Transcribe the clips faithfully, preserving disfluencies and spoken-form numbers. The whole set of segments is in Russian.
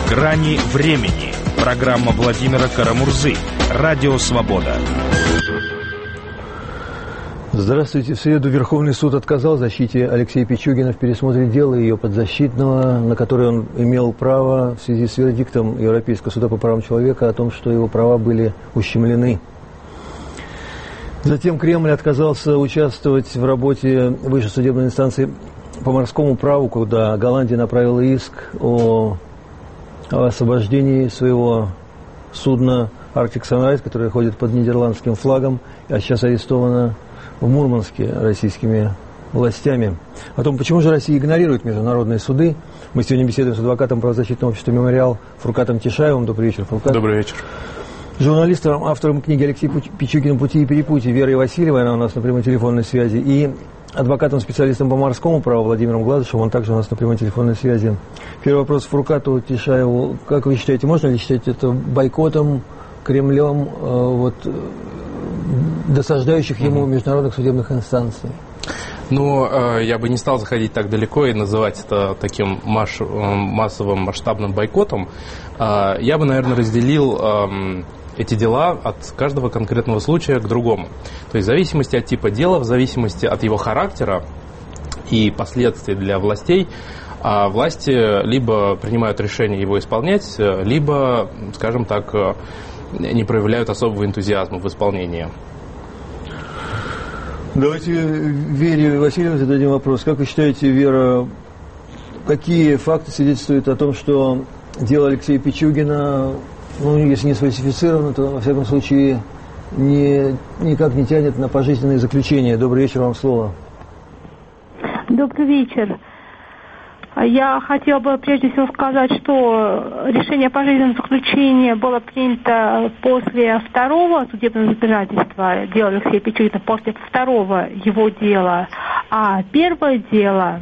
Грани времени. Программа Владимира Карамурзы. Радио «Свобода». Здравствуйте. В среду Верховный суд отказал защите Алексея Пичугина в пересмотре дела ее подзащитного, на которое он имел право в связи с вердиктом Европейского суда по правам человека о том, что его права были ущемлены. Затем Кремль отказался участвовать в работе высшей судебной инстанции по морскому праву, куда Голландия направила иск о, о освобождении своего судна Arctic Sunrise, которое ходит под нидерландским флагом, а сейчас арестовано в Мурманске российскими властями. О том, почему же Россия игнорирует международные суды, мы сегодня беседуем с адвокатом правозащитного общества «Мемориал» Фуркатом Тишаевым. Добрый вечер, Фуркат. Добрый вечер. Журналистом, автором книги Алексей Пичугин «Пути и перепутья» Верой Васильевой, она у нас на прямой телефонной связи, и адвокатом-специалистом по морскому праву Владимиром Гладышевым, он также у нас на прямой телефонной связи. Первый вопрос Фуркату Тишаеву. Как вы считаете, можно ли считать это бойкотом, Кремлем, вот, досаждающих ему международных судебных инстанций? Ну, я бы не стал заходить так далеко и называть это таким массовым масштабным бойкотом. Я бы, наверное, разделил эти дела от каждого конкретного случая к другому. То есть в зависимости от типа дела, в зависимости от его характера и последствий для властей, власти либо принимают решение его исполнять, либо, скажем так, не проявляют особого энтузиазма в исполнении. Давайте Вере Васильевой зададим вопрос. Как вы считаете, Вера, какие факты свидетельствуют о том, что дело Алексея Пичугина, ну, если не сфальсифицировано, то, во всяком случае, не, никак не тянет на пожизненное заключение? Добрый вечер, вам слово. Добрый вечер. Я хотела бы прежде всего сказать, что решение пожизненного заключения было принято после второго судебного разбирательства дела Алексея Пичугина, после второго его дела. А первое дело,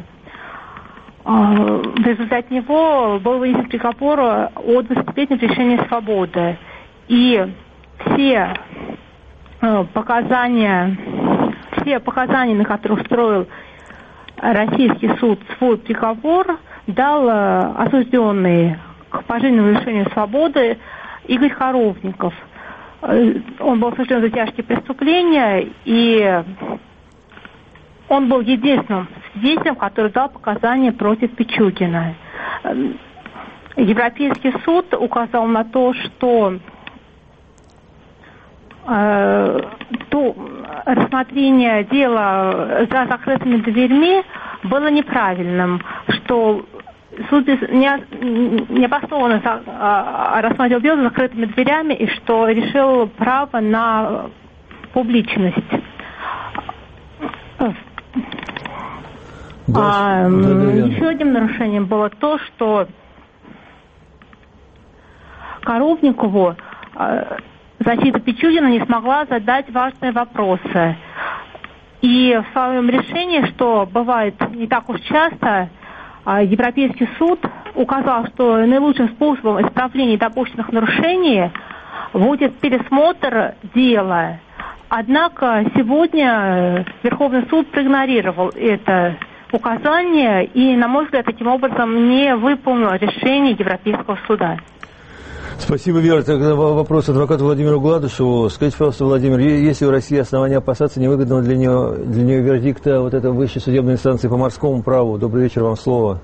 в результате него был вынесен приговор о двадцатилетнем лишении свободы. И все показания, все показания, на которых строил российский суд свой приговор, дал осужденный к пожизненному лишению свободы Игорь Коровников. Он был осужден за тяжкие преступления, и он был единственным свидетелем, который дал показания против Пичугина. Европейский суд указал на то, что э, то рассмотрение дела за закрытыми дверьми было неправильным, что суд не, необоснованно рассматривал дело за закрытыми дверями и что решил право на публичность. Да, а, да, да, еще одним нарушением было то, что Коровникову защита Пичугина не смогла задать важные вопросы. И в своем решении, что бывает не так уж часто, Европейский суд указал, что наилучшим способом исправления допущенных нарушений будет пересмотр дела. Однако сегодня Верховный суд проигнорировал это указание и, на мой взгляд, таким образом не выполнил решение Европейского суда. Спасибо, Вера. Тогда вопрос адвокату Владимиру Гладышеву. Скажите, пожалуйста, Владимир, есть ли у России основания опасаться невыгодного для нее, для нее вердикта вот этой высшей судебной инстанции по морскому праву? Добрый вечер, вам слово.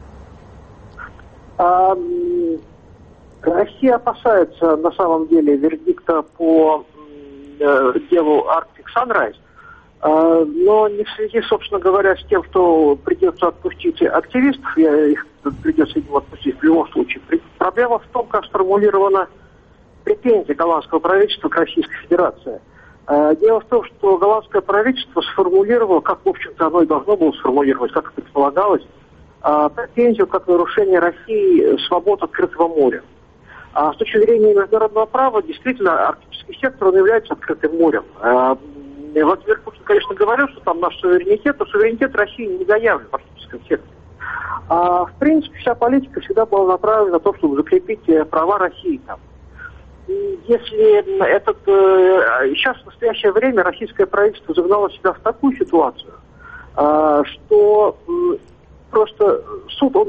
А, Россия опасается на самом деле вердикта по э, делу Arctic Sunrise, э, но не в связи, собственно говоря, с тем, что придется отпустить активистов, я их придется им отпустить в любом случае. Проблема в том, как сформулирована претензия голландского правительства к Российской Федерации. Дело в том, что голландское правительство сформулировало, как, в общем-то, оно и должно было сформулировать, как предполагалось, претензию как нарушение России свобод открытого моря. А с точки зрения международного права, действительно, арктический сектор, он является открытым морем. Владимир Путин, конечно, говорил, что там наш суверенитет, но суверенитет России не заявлен в арктическом секторе. А, в принципе, вся политика всегда была направлена на то, чтобы закрепить права России там. И если этот, э, сейчас в настоящее время российское правительство загнало себя в такую ситуацию, э, что э, просто суд, он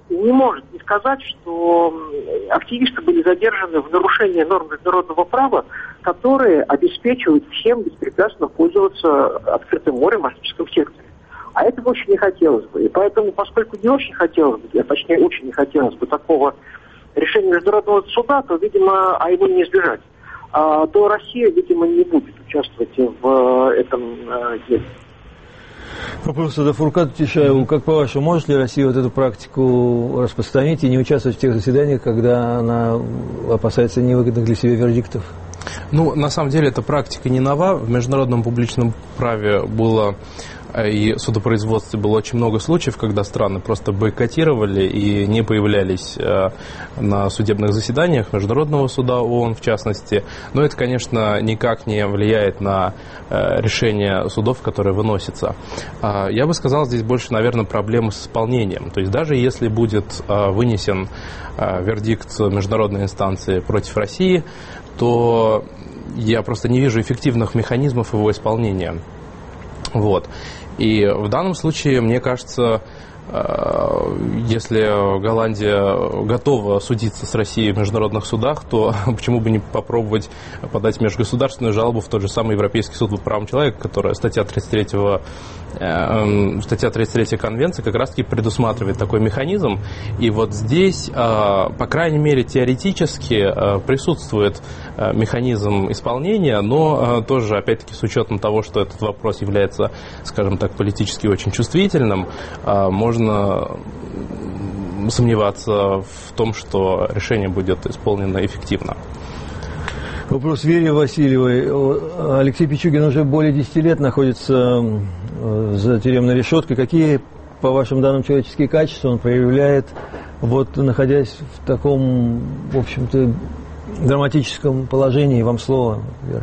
не может не сказать, что активисты были задержаны в нарушении норм международного права, которые обеспечивают всем беспрепятственно пользоваться открытым морем в Арктическом секторе. А этого очень не хотелось бы. И поэтому, поскольку не очень хотелось бы, а точнее очень не хотелось бы такого решения международного суда, то, видимо, а его не избежать, а, то Россия, видимо, не будет участвовать в этом а, деле. Вопрос до Фуркату Тишаеву. Как по-вашему, может ли Россия вот эту практику распространить и не участвовать в тех заседаниях, когда она опасается невыгодных для себя вердиктов? Ну, на самом деле, эта практика не нова. В международном публичном праве было и судопроизводстве было очень много случаев, когда страны просто бойкотировали и не появлялись на судебных заседаниях Международного суда ООН, в частности. Но это, конечно, никак не влияет на решение судов, которые выносятся. Я бы сказал, здесь больше, наверное, проблемы с исполнением. То есть даже если будет вынесен вердикт международной инстанции против России, то я просто не вижу эффективных механизмов его исполнения. Вот. И в данном случае, мне кажется, если Голландия готова судиться с Россией в международных судах, то почему бы не попробовать подать межгосударственную жалобу в тот же самый Европейский суд по правам человека, которая статья тридцать три, статья тридцать три Конвенции как раз-таки предусматривает такой механизм. И вот здесь, по крайней мере, теоретически присутствует механизм исполнения, но тоже, опять-таки, с учетом того, что этот вопрос является, скажем так, политически очень чувствительным, можно сомневаться в том, что решение будет исполнено эффективно. Вопрос Вере Васильевой. Алексей Пичугин уже более десяти лет находится за тюремной решеткой. Какие, по вашим данным, человеческие качества он проявляет, вот находясь в таком, в общем-то, драматическом положении? Вам слово, Вера.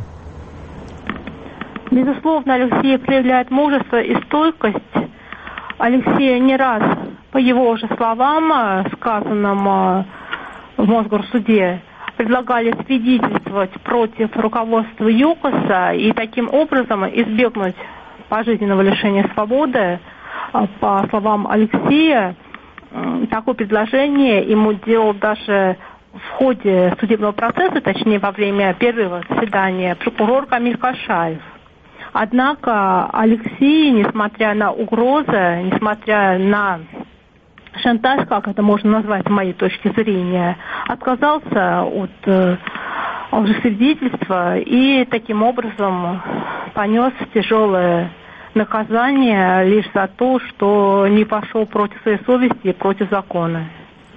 Безусловно, Алексей проявляет мужество и стойкость. Алексею не раз, по его же словам, сказанным в Мосгорсуде, предлагали свидетельствовать против руководства ЮКОСа и таким образом избегнуть пожизненного лишения свободы. По словам Алексея, такое предложение ему делал даже в ходе судебного процесса, точнее во время первого заседания, прокурор Камиль Кашаев. Однако Алексей, несмотря на угрозы, несмотря на шантаж, как это можно назвать с моей точки зрения, отказался от э, лжесвидетельства и таким образом понес тяжелое наказание лишь за то, что не пошел против своей совести и против закона.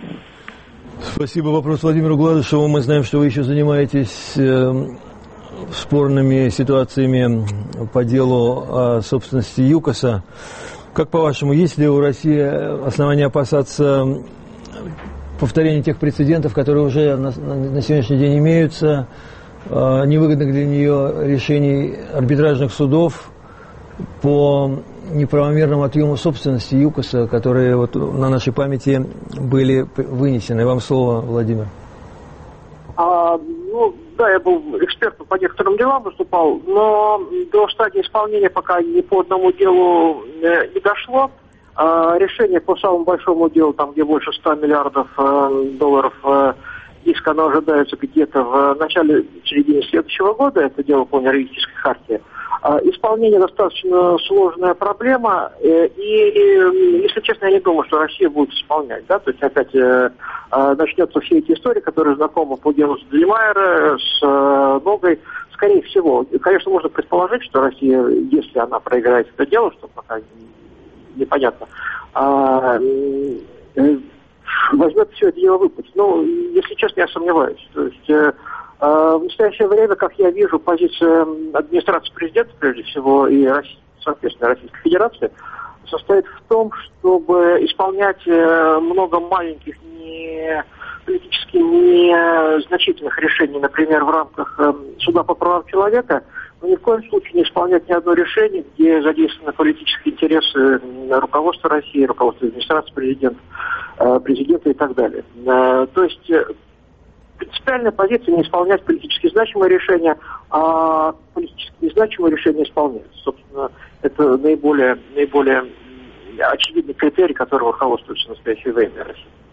Спасибо. Вопрос Владимиру Гладышеву. Мы знаем, что вы еще занимаетесь э, спорными ситуациями по делу о собственности ЮКОСа. Как по-вашему, есть ли у России основания опасаться повторения тех прецедентов, которые уже на, на сегодняшний день имеются, э, невыгодных для нее решений арбитражных судов по неправомерному отъему собственности ЮКОСа, которые вот на нашей памяти были вынесены? Вам слово, Владимир. А, ну, да, я был экспертом по некоторым делам выступал, но до стадии исполнения пока ни по одному делу э, не дошло. А, решение по самому большому делу, там где больше ста миллиардов э, долларов э, иск, оно ожидается где-то в начале, середине следующего года, это дело по энергетической харте. А, исполнение достаточно сложная проблема, э, и, если честно, я не думаю, что Россия будет исполнять, да, то есть опять э, э, начнется все эти истории, которые знакомы по делу с Дельмайера, с э, Ногой. Скорее всего, конечно, можно предположить, что Россия, если она проиграет это дело, что пока непонятно, а, э, возьмет все это дело выплатить. Но, если честно, я сомневаюсь. То есть э, в настоящее время, как я вижу, позиция администрации президента, прежде всего, и, соответственно, Российской Федерации, состоит в том, чтобы исполнять много маленьких, не политически незначительных решений, например, в рамках суда по правам человека, но ни в коем случае не исполнять ни одно решение, где задействованы политические интересы руководства России, руководства администрации президента, президента и так далее. То есть принципиальная позиция не исполнять политически значимые решения, а политически незначимые решения исполняются. Собственно, это наиболее, наиболее очевидный критерий, которым руководствуется в настоящее время Россия.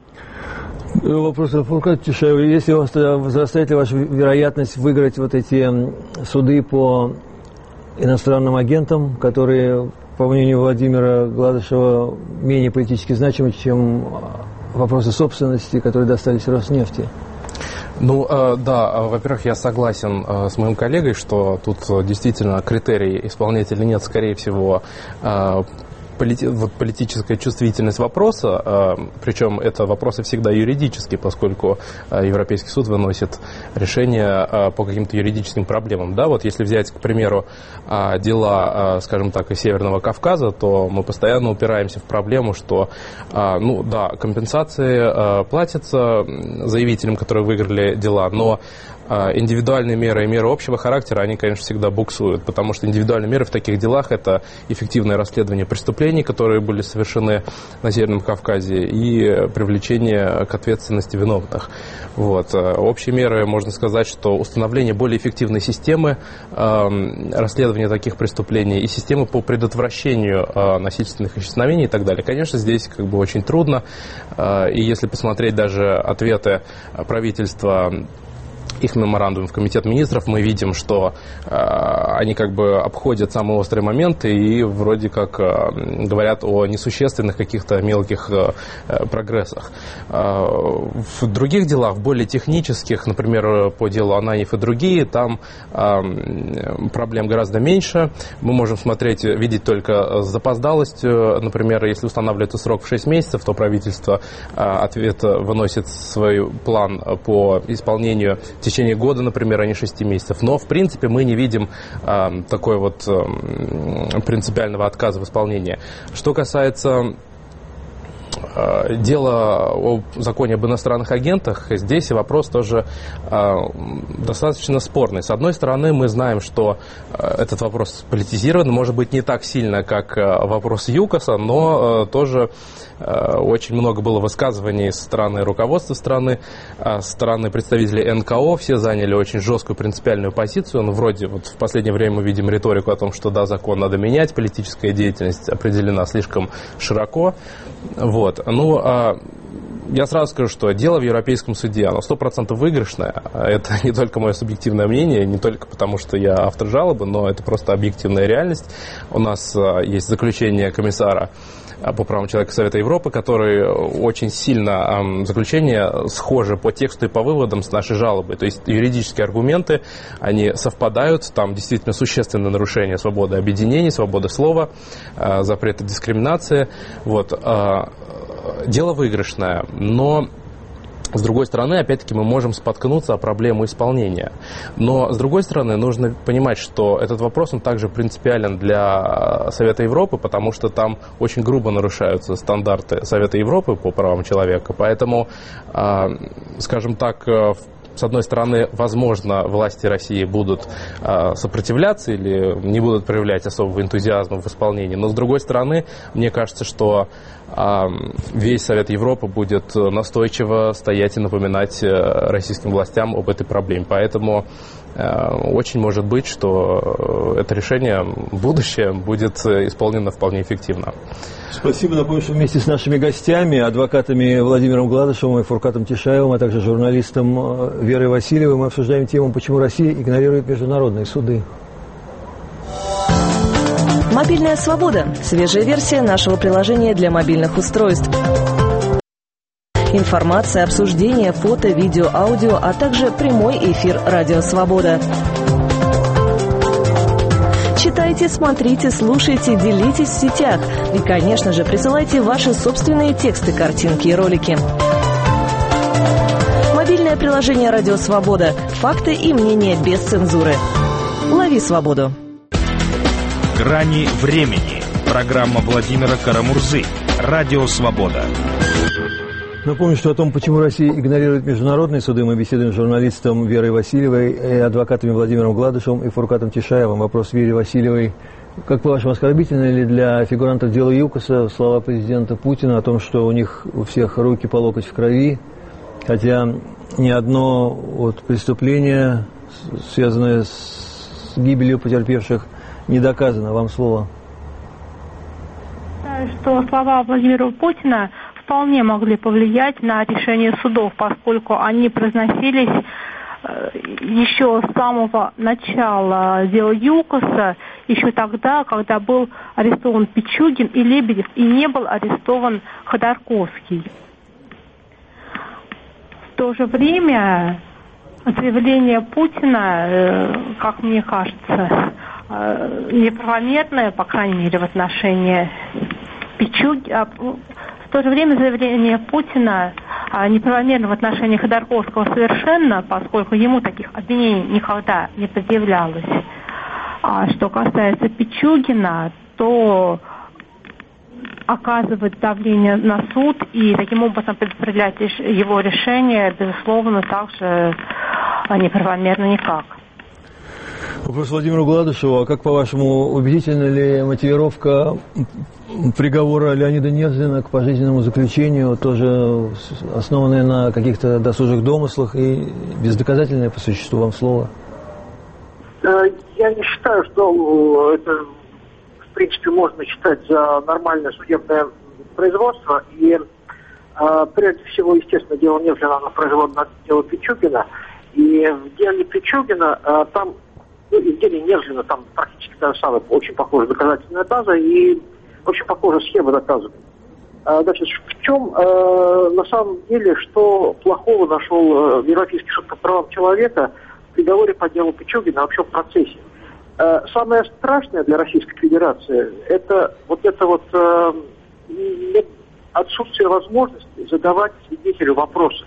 Вопрос Фуркат Тишаева. Если у вас возрастает ли ваша вероятность выиграть вот эти суды по иностранным агентам, которые, по мнению Владимира Гладышева, менее политически значимы, чем вопросы собственности, которые достались Роснефти? Ну, э, да, во-первых, я согласен э, с моим коллегой, что тут действительно критерий исполнять или нет, скорее всего, э, полити- вот политическая чувствительность вопроса, э, причем это вопросы всегда юридические, поскольку э, Европейский суд выносит решения э, по каким-то юридическим проблемам. Да, вот если взять, к примеру, э, дела, э, скажем так, из Северного Кавказа, то мы постоянно упираемся в проблему, что, э, ну да, компенсации э, платятся заявителям, которые выиграли дела, но индивидуальные меры и меры общего характера, они, конечно, всегда буксуют, потому что индивидуальные меры в таких делах – это эффективное расследование преступлений, которые были совершены на Северном Кавказе, и привлечение к ответственности виновных. Вот. Общие меры, можно сказать, что установление более эффективной системы э, расследования таких преступлений и системы по предотвращению э, насильственных исчезновений и так далее. Конечно, здесь как бы очень трудно, э, и если посмотреть даже ответы правительства, их меморандум в Комитет министров, мы видим, что э, они как бы обходят самые острые моменты и вроде как э, говорят о несущественных каких-то мелких э, прогрессах. Э, в других делах, более технических, например, по делу Ананьев и другие, там э, проблем гораздо меньше. Мы можем смотреть, видеть только с запоздалостью. Например, если устанавливается срок в шесть месяцев, то правительство э, ответ выносит свой план по исполнению в течение года, например, а не шести месяцев. Но, в принципе, мы не видим э, такой вот э, принципиального отказа в исполнении. Что касается э, дела о законе об иностранных агентах, здесь вопрос тоже э, достаточно спорный. С одной стороны, мы знаем, что э, этот вопрос политизирован, может быть, не так сильно, как э, вопрос ЮКОСа, но э, тоже очень много было высказываний со стороны руководства страны, со стороны представителей эн ка о. Все заняли очень жесткую принципиальную позицию. Ну, вроде вот в последнее время мы видим риторику о том, что да, закон надо менять, политическая деятельность определена слишком широко. Вот. Ну, я сразу скажу, что дело в Европейском суде, оно сто процентов выигрышное. Это не только мое субъективное мнение, не только потому, что я автор жалобы, но это просто объективная реальность. У нас есть заключение комиссара по правам человека Совета Европы, который очень сильно, э, заключение схоже по тексту и по выводам с нашей жалобой. То есть юридические аргументы, они совпадают, там действительно существенное нарушение свободы объединений, свободы слова, э, запрета дискриминации. Вот. Э, дело выигрышное, но с другой стороны, опять-таки, мы можем споткнуться о проблему исполнения. Но, с другой стороны, нужно понимать, что этот вопрос, он также принципиален для Совета Европы, потому что там очень грубо нарушаются стандарты Совета Европы по правам человека. Поэтому, скажем так, с одной стороны, возможно, власти России будут э, сопротивляться или не будут проявлять особого энтузиазма в исполнении, но с другой стороны, мне кажется, что э, весь Совет Европы будет настойчиво стоять и напоминать э, российским властям об этой проблеме. Поэтому э, очень может быть, что это решение в будущем будет исполнено вполне эффективно. Спасибо. Напомню, что вместе с нашими гостями, адвокатами Владимиром Гладышевым и Фуркатом Тишаевым, а также журналистом Верой Васильевой, мы обсуждаем тему, почему Россия игнорирует международные суды. Мобильная свобода. Свежая версия нашего приложения для мобильных устройств. Информация, обсуждение, фото, видео, аудио, а также прямой эфир «Радио Свобода». Читайте, смотрите, слушайте, делитесь в сетях. И, конечно же, присылайте ваши собственные тексты, картинки и ролики. Мобильное приложение «Радио Свобода». Факты и мнения без цензуры. Лови свободу. «Грани времени». Программа Владимира Карамурзы. «Радио Свобода». Напомню, что о том, почему Россия игнорирует международные суды, мы беседуем с журналистом Верой Васильевой и адвокатами Владимиром Гладышевым и Фуркатом Тишаевым. Вопрос Вере Васильевой. Как по-вашему, оскорбительно ли для фигурантов дела ЮКОСа слова президента Путина о том, что у них у всех руки по локоть в крови, хотя ни одно вот преступление, связанное с гибелью потерпевших, не доказано? Вам слово. Что слова Владимира Путина в вполне могли повлиять на решение судов, поскольку они произносились еще с самого начала дела ЮКОСа, еще тогда, когда был арестован Пичугин и Лебедев, и не был арестован Ходорковский. В то же время заявление Путина, как мне кажется, неправомерное, по крайней мере, в отношении Пичугина. В то же время заявление Путина неправомерно в отношении Ходорковского совершенно, поскольку ему таких обвинений никогда не предъявлялось. А что касается Пичугина, то оказывать давление на суд и таким образом предопределять его решение, безусловно, также неправомерно никак. Вопрос Владимиру Гладышеву. А как, по-вашему, убедительна ли мотивировка приговора Леонида Невзлина к пожизненному заключению, тоже основанная на каких-то досужих домыслах и бездоказательная по существу, вам слово? Я не считаю, что это, в принципе, можно считать за нормальное судебное производство. И прежде всего, естественно, дело Невзлина, оно производно от дела Пичугина. И в деле Пичугина там, ну, и в деле Невзлина там практически та же самая, очень похожая доказательная база и очень похожая схема доказывания. Значит, в чем на самом деле, что плохого нашел Европейский суд по правам человека в приговоре по делу Пичугина, вообще в процессе? Самое страшное для Российской Федерации – это вот это вот отсутствие возможности задавать свидетелю вопросы.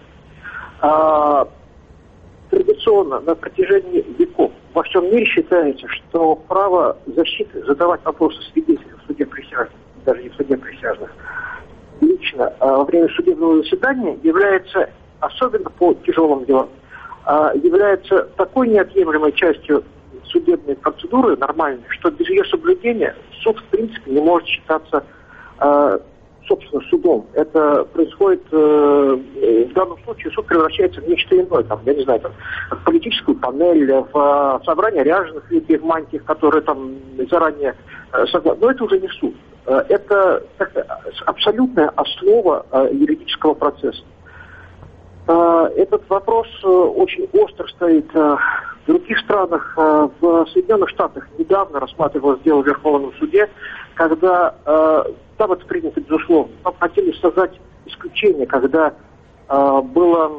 Традиционно на протяжении веков во всем мире считается, что право защиты задавать вопросы свидетелю в суде присяжных, даже не в суде присяжных, лично во время судебного заседания является, особенно по тяжелым делам, является такой неотъемлемой частью судебной процедуры нормальной, что без ее соблюдения суд в принципе не может считаться собственно, судом. Это происходит, э, в данном случае суд превращается в нечто иное, там, я не знаю, там, в политическую панель, в, в собрание ряженых людей в мантиях, которые там заранее э, согласны. Но это уже не суд. Э, это так, абсолютная основа э, юридического процесса. Э, этот вопрос э, очень остро стоит э, в других странах. Э, в Соединенных Штатах недавно рассматривалось дело в Верховном суде, когда э, там это принято, безусловно. Там хотели создать исключение, когда э, было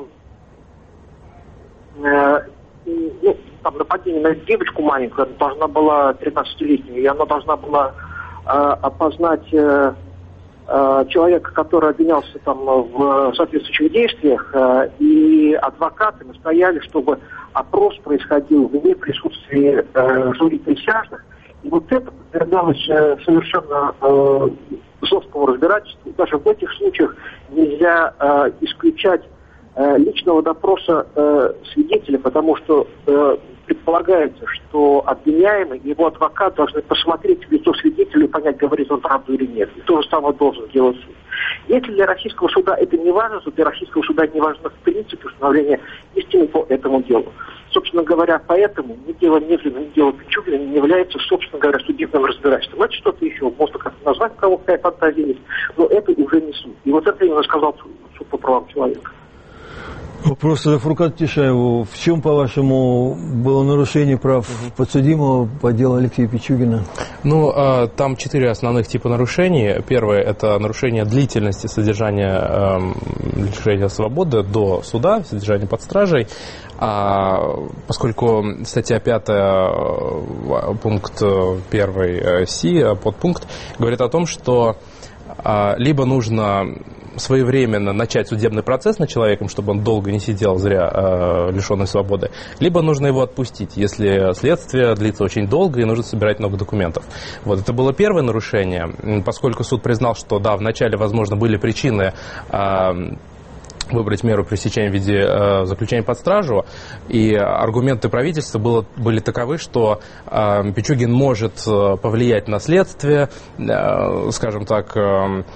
э, ну, там, нападение на девочку маленькую, она должна была тринадцатилетнюю, и она должна была э, опознать э, э, человека, который обвинялся там в соответствующих действиях, э, и адвокаты настояли, чтобы опрос происходил вне присутствия э, жюри присяжных. И вот это подвергалось э, совершенно э, жесткому разбирательству. Даже в этих случаях нельзя э, исключать э, личного допроса э, свидетеля, потому что э, предполагается, что обвиняемый и его адвокат должны посмотреть в лицо свидетеля и понять, говорит он правду или нет. И то же самое должен делать суд. Если для российского суда это не важно, то для российского суда не важно в принципе установление истины по этому делу. Собственно говоря, поэтому ни дело Невзлина, ни дело Пичугина не является, собственно говоря, судебным разбирательством. Это что-то еще, можно как-то назвать, у кого какая фантазия есть, но это уже не суд. И вот это именно сказал суд по правам человека. Вопрос Фуркату Тишаеву. В чем, по-вашему, было нарушение прав подсудимого по делу Алексея Пичугина? Ну, там четыре основных типа нарушений. Первое – это нарушение длительности содержания лишения свободы до суда, содержание под стражей. Поскольку статья пятая, пункт первый Си, подпункт, говорит о том, что либо нужно своевременно начать судебный процесс над человеком, чтобы он долго не сидел зря э, лишенный свободы, либо нужно его отпустить, если следствие длится очень долго и нужно собирать много документов. Вот это было первое нарушение, поскольку суд признал, что да, вначале, возможно, были причины э, выбрать меру пресечения в виде э, заключения под стражу, и аргументы правительства было, были таковы, что э, Пичугин может э, повлиять на следствие, э, скажем так, э,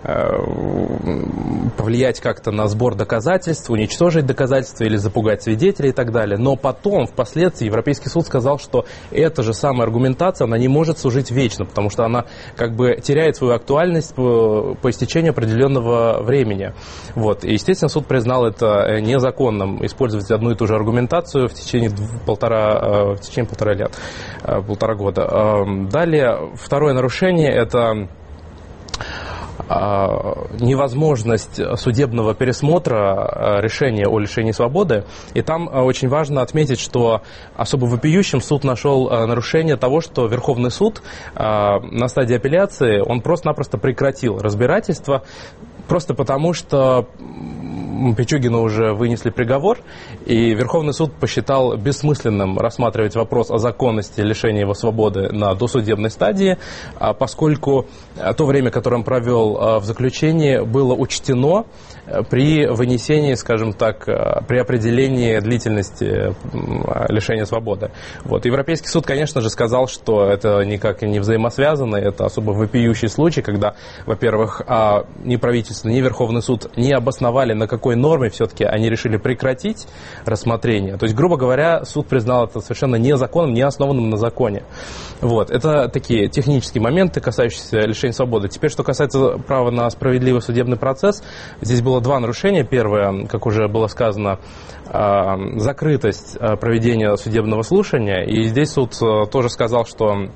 повлиять как-то на сбор доказательств, уничтожить доказательства или запугать свидетелей и так далее. Но потом, впоследствии, Европейский суд сказал, что эта же самая аргументация, она не может служить вечно, потому что она как бы теряет свою актуальность по, по истечению определенного времени. Вот. И, естественно, суд признал это незаконным, использовать одну и ту же аргументацию в течение полтора, в течение полтора лет, полтора года. Далее, второе нарушение – это невозможность судебного пересмотра решения о лишении свободы. И там очень важно отметить, что особо вопиющим суд нашел нарушение того, что Верховный суд на стадии апелляции, он просто-напросто прекратил разбирательство, просто потому что Пичугину уже вынесли приговор, и Верховный суд посчитал бессмысленным рассматривать вопрос о законности лишения его свободы на досудебной стадии, поскольку то время, которое он провел в заключении, было учтено при вынесении, скажем так, при определении длительности лишения свободы. Вот. Европейский суд, конечно же, сказал, что это никак не взаимосвязано, это особо вопиющий случай, когда, во-первых, ни правительство, ни Верховный суд не обосновали, на какой норме все-таки они решили прекратить рассмотрение. То есть, грубо говоря, суд признал это совершенно незаконным, не основанным на законе. Вот. Это такие технические моменты, касающиеся лишения свободы. Теперь, что касается права на справедливый судебный процесс, здесь было два нарушения. Первое, как уже было сказано, закрытость проведения судебного слушания. И здесь суд тоже сказал, что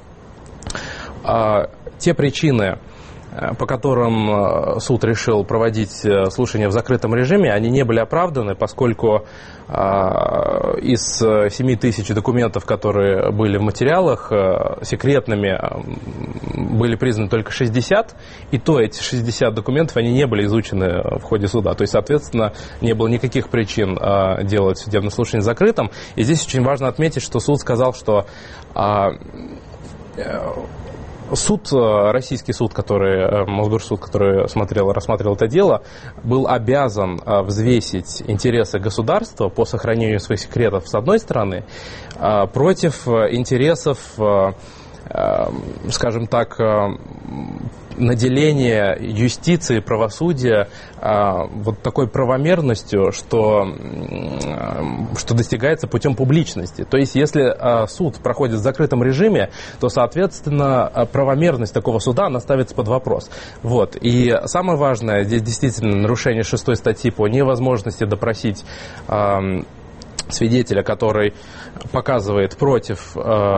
те причины, по которым суд решил проводить слушания в закрытом режиме, они не были оправданы, поскольку из семи тысяч документов, которые были в материалах, секретными были признаны только шестьдесят, и то эти шестьдесят документов, они не были изучены в ходе суда. То есть, соответственно, не было никаких причин делать судебное слушание закрытым. И здесь очень важно отметить, что суд сказал, что суд, российский суд, который, Мосгорсуд, который смотрел, рассматривал это дело, был обязан взвесить интересы государства по сохранению своих секретов с одной стороны против интересов, скажем так, наделение юстиции, правосудия вот такой правомерностью, что, что достигается путем публичности. То есть, если суд проходит в закрытом режиме, то, соответственно, правомерность такого суда, она ставится под вопрос. Вот. И самое важное, здесь действительно нарушение шестой статьи по невозможности допросить свидетеля, который показывает против,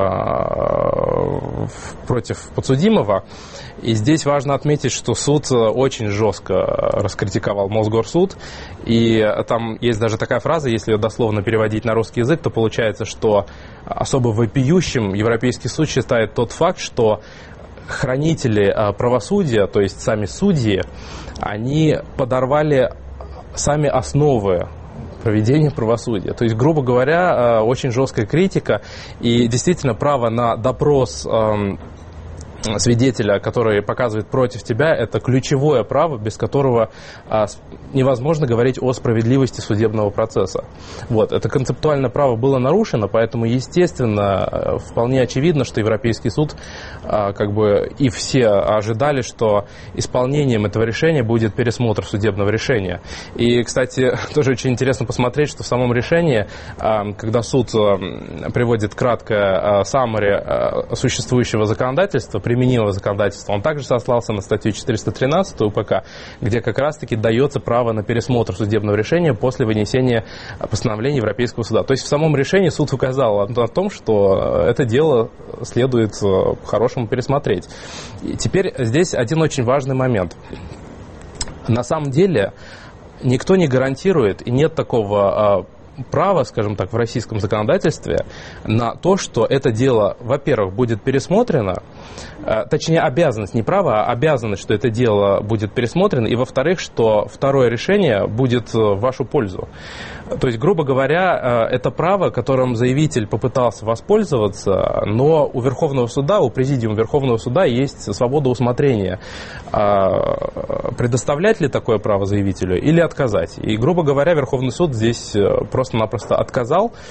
э, против подсудимого. И здесь важно отметить, что суд очень жестко раскритиковал Мосгорсуд. И там есть даже такая фраза, если ее дословно переводить на русский язык, то получается, что особо вопиющим Европейский суд считает тот факт, что хранители правосудия, то есть сами судьи, они подорвали сами основы проведения правосудия. То есть, грубо говоря, очень жесткая критика, и действительно право на допрос свидетеля, который показывает против тебя, это ключевое право, без которого а, невозможно говорить о справедливости судебного процесса. Вот. Это концептуальное право было нарушено, поэтому, естественно, вполне очевидно, что Европейский суд а, как бы и все ожидали, что исполнением этого решения будет пересмотр судебного решения. И, кстати, тоже очень интересно посмотреть, что в самом решении, а, когда суд а, приводит краткое саммари а, существующего законодательства, применимого законодательства, он также сослался на статью четыреста тринадцать УПК, где как раз-таки дается право на пересмотр судебного решения после вынесения постановления Европейского суда. То есть в самом решении суд указал о том, что это дело следует по-хорошему пересмотреть. И теперь здесь один очень важный момент. На самом деле никто не гарантирует, и нет такого право, скажем так, в российском законодательстве на то, что это дело, во-первых, будет пересмотрено, точнее, обязанность, не право, а обязанность, что это дело будет пересмотрено, и, во-вторых, что второе решение будет в вашу пользу. То есть, грубо говоря, это право, которым заявитель попытался воспользоваться, но у Верховного суда, у Президиума Верховного суда есть свобода усмотрения. Предоставлять ли такое право заявителю или отказать? И, грубо говоря, Верховный суд здесь просто-напросто отказал.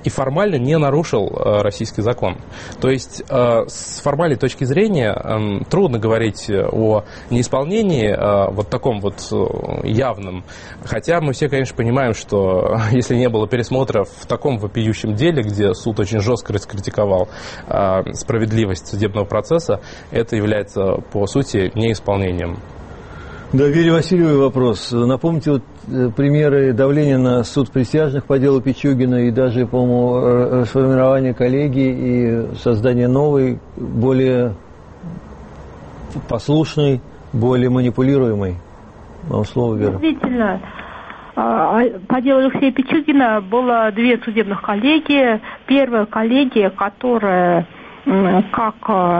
и формально не нарушил э, российский закон. То есть э, с формальной точки зрения э, трудно говорить о неисполнении э, вот таком вот э, явном. Хотя мы все, конечно, понимаем, что если не было пересмотра в таком вопиющем деле, где суд очень жестко раскритиковал э, справедливость судебного процесса, это является по сути неисполнением. Да, Вере Васильевой вопрос. Напомните вот примеры давления на суд присяжных по делу Пичугина и даже, по-моему, расформирование коллегии и создание новой, более послушной, более манипулируемой. Вам слово, Вера. Действительно, по делу Алексея Пичугина было две судебных коллегии. Первая коллегия, которая, как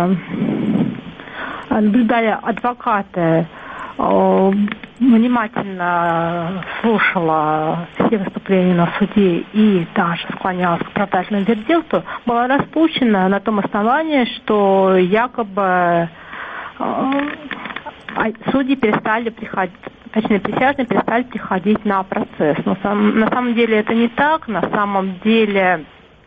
наблюдали адвокаты, внимательно слушала все выступления на суде и даже склонялась к оправдательному вердикту, была распущена на том основании, что якобы судьи перестали приходить, точнее, присяжные перестали приходить на процесс. Но сам, на самом деле это не так. На самом деле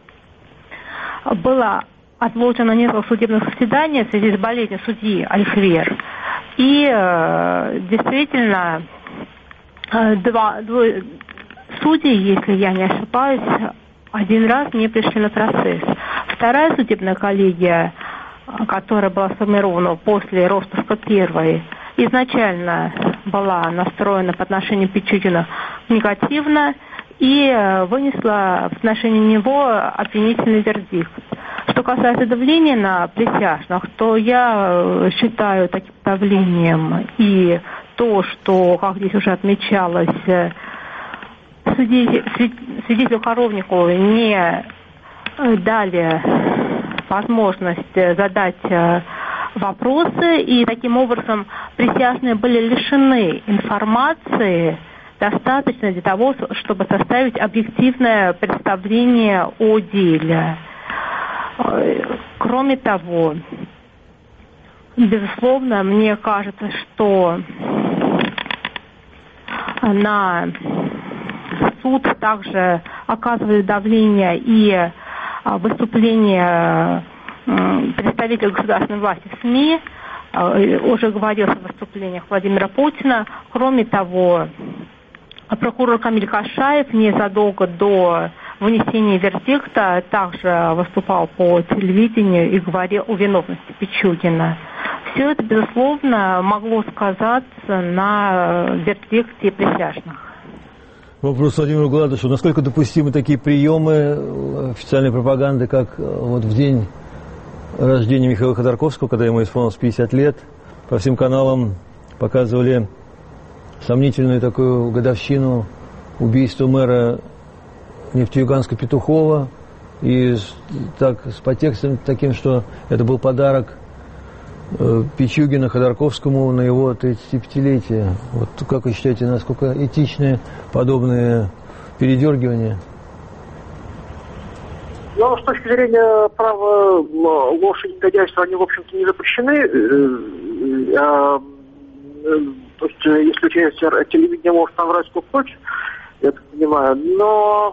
было отложено несколько судебных заседаний в связи с болезнью судьи Альхвер. И э, действительно, э, два, двое, судьи, если я не ошибаюсь, один раз не пришли на процесс. Вторая судебная коллегия, которая была сформирована после распуска первой, изначально была настроена по отношению к Пичугину негативно и вынесла в отношении него обвинительный вердикт. Что касается давления на присяжных, то я считаю таким давлением и то, что, как здесь уже отмечалось, свидетелю Коровникову не дали возможность задать вопросы, и таким образом присяжные были лишены информации, достаточно для того, чтобы составить объективное представление о деле. Кроме того, безусловно, мне кажется, что на суд также оказывали давление и выступления представителей государственной власти в СМИ. Уже говорилось о выступлениях Владимира Путина. Кроме того, прокурор Камиль Кашаев незадолго до вынесения вердикта также выступал по телевидению и говорил о виновности Пичугина. Все это, безусловно, могло сказаться на вердикте присяжных. Вопрос Владимиру Гладышу. Насколько допустимы такие приемы официальной пропаганды, как вот в день рождения Михаила Ходорковского, когда ему исполнилось пятьдесят лет, по всем каналам показывали сомнительную такую годовщину убийства мэра Нефтеюганска Петухова, и так с подтекстом таким, что это был подарок э, Пичугина Ходорковскому на его тридцатипятилетие. Вот как вы считаете, насколько этичны подобные передергивания? Ну, с точки зрения права ложь и негодяйства, они, в общем-то, не запрещены. То есть, если учесть телевидение, может там врать сколько хочешь, я так понимаю. Но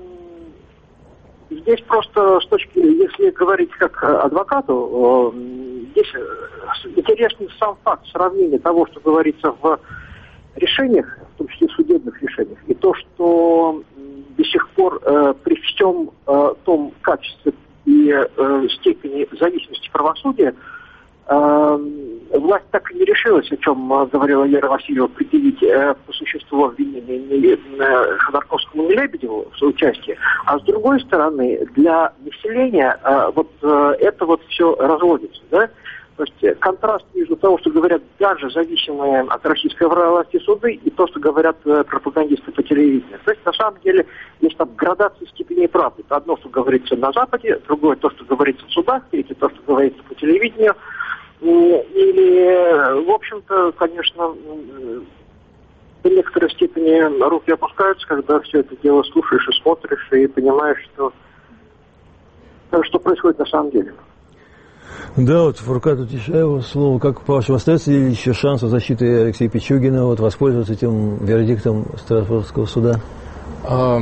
здесь просто с точки, если говорить как адвокату, здесь интересный сам факт сравнения того, что говорится в решениях, в том числе судебных решениях, и то, что до сих пор э, при всем э, том качестве и э, степени зависимости правосудия э, власть так и не решилась, о чем э, говорила Вера Васильева, предъявить э, по существу обвинения не э, Ходорковскому, не Лебедеву в соучастии. А с другой стороны, для населения э, вот э, это вот все разводится, да? То есть контраст между того, что говорят даже зависимые от российской власти суды, и то, что говорят э, пропагандисты по телевидению. То есть на самом деле есть там градация степеней правды. Это одно, что говорится на Западе, другое то, что говорится в судах, третье то, что говорится по телевидению. И, в общем-то, конечно, до некоторой степени руки опускаются, когда все это дело слушаешь и смотришь, и понимаешь, что, что происходит на самом деле. Да, вот Фуркату Тишаеву слово. Как, по-вашему, остается ли еще шанс у защиты Алексея Пичугина вот, воспользоваться этим вердиктом Страсбургского суда? Um,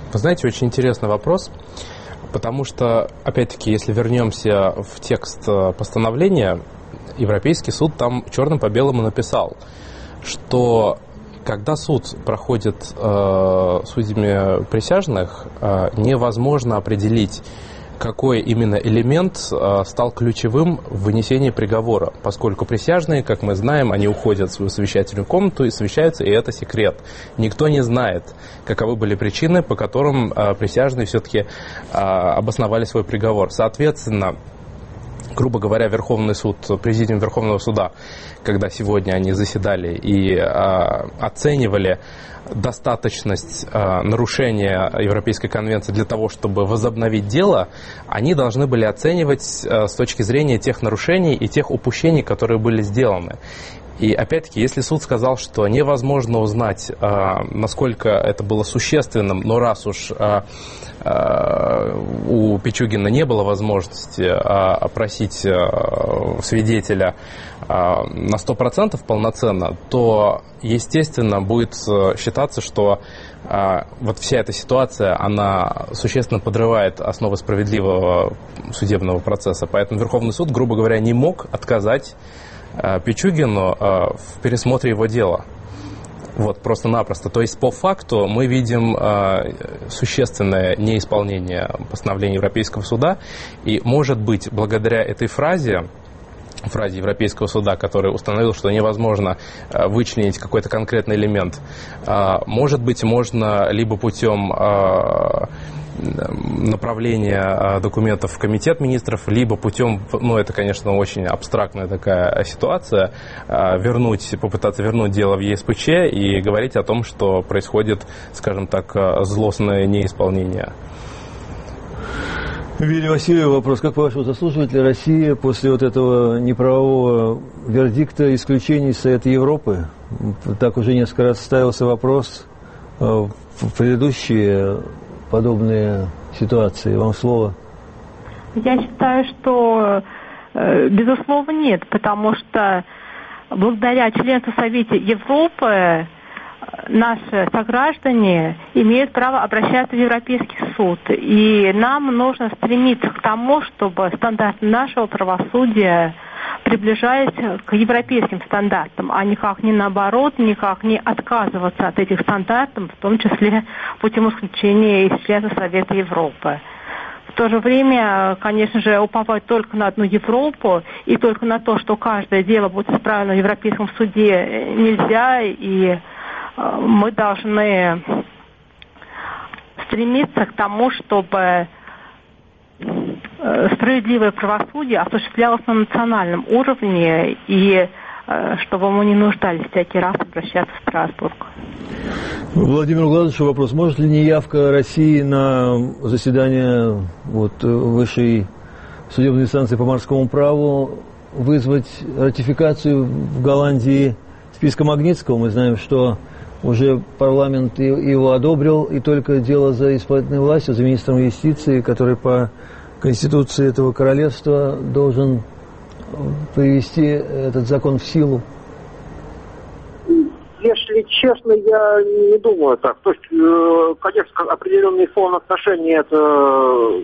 Вы знаете, очень интересный вопрос, потому что, опять-таки, если вернемся в текст постановления, Европейский суд там черным по белому написал, что когда суд проходит э, судьями присяжных, э, невозможно определить, какой именно элемент э, стал ключевым в вынесении приговора, поскольку присяжные, как мы знаем, они уходят в свою совещательную комнату и совещаются, и это секрет. Никто не знает, каковы были причины, по которым э, присяжные все-таки э, обосновали свой приговор. Соответственно, грубо говоря, Верховный суд, президиум Верховного суда, когда сегодня они заседали и э, оценивали достаточность э, нарушения Европейской конвенции для того, чтобы возобновить дело, они должны были оценивать э, с точки зрения тех нарушений и тех упущений, которые были сделаны. И опять-таки, если суд сказал, что невозможно узнать, э, насколько это было существенным, но раз уж э, э, у Пичугина не было возможности э, опросить э, свидетеля э, на сто процентов полноценно, то, естественно, будет считаться, что э, вот вся эта ситуация, она существенно подрывает основы справедливого судебного процесса. Поэтому Верховный суд, грубо говоря, не мог отказать Пичугину в пересмотре его дела. Вот, просто-напросто. То есть, по факту мы видим э, существенное неисполнение постановления Европейского суда. И, может быть, благодаря этой фразе, фразе Европейского суда, который установил, что невозможно э, вычленить какой-то конкретный элемент, э, может быть, можно либо путем э, направления документов в комитет министров, либо путем, ну это, конечно, очень абстрактная такая ситуация, вернуть, попытаться вернуть дело в ЕСПЧ и говорить о том, что происходит, скажем так, злостное неисполнение. Вилли Васильев, вопрос. Как, по-вашему, заслуживает ли Россия после вот этого неправового вердикта исключения из Совета Европы? Так уже несколько раз ставился вопрос в предыдущие подобные ситуации. Вам слово. Я считаю, что, безусловно, нет, потому что благодаря членству Совета Европы наши сограждане имеют право обращаться в Европейский суд. И нам нужно стремиться к тому, чтобы стандарты нашего правосудия приближаясь к европейским стандартам, а никак не наоборот, никак не отказываться от этих стандартов, в том числе путем исключения из членства Совета Европы. В то же время, конечно же, уповать только на одну Европу и только на то, что каждое дело будет исправлено в Европейском суде, нельзя, и мы должны стремиться к тому, чтобы справедливое правосудие осуществлялось на национальном уровне, и чтобы мы не нуждались всякий раз обращаться в Страсбург. Владимиру Владимировичу вопрос. Может ли неявка России на заседание вот, высшей судебной инстанции по морскому праву вызвать ратификацию в Голландии списка Магнитского? Мы знаем, что уже парламент его одобрил, и только дело за исполнительной властью, за министром юстиции, который по Конституции этого королевства должен привести этот закон в силу. Если честно, я не думаю так. То есть, конечно, определенный фон отношений, это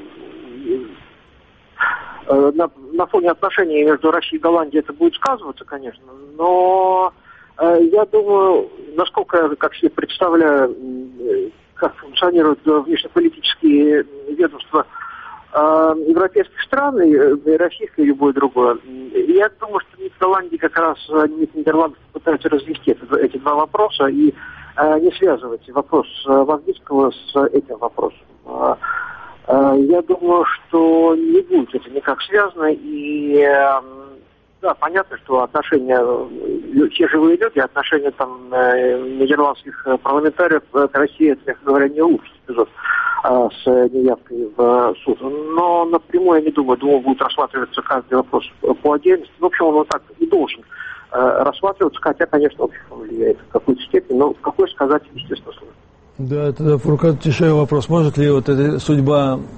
на, на фоне отношений между Россией и Голландией это будет сказываться, конечно, но я думаю, насколько я как себе представляю, как функционируют внешнеполитические ведомства европейских стран, и российское, и любое другое. Я думаю, что МИД Голландии как раз МИД Нидерландов пытаются развести эти два вопроса и не связывать вопрос Магнитского с этим вопросом. Я думаю, что не будет это никак связано, и да, понятно, что отношения, все живые люди, отношения там нидерландских парламентариев к России, это, мягко говоря, не лучший эпизод а, с неявкой в суд. Но напрямую я не думаю, думаю, будет рассматриваться каждый вопрос по отдельности. В общем, он вот так и должен а, рассматриваться, хотя, конечно, общество влияет в какой-то степени, но какой сказать, естественно, сложно. Да, тогда Фуркат Тишев вопрос. Может ли вот эта судьба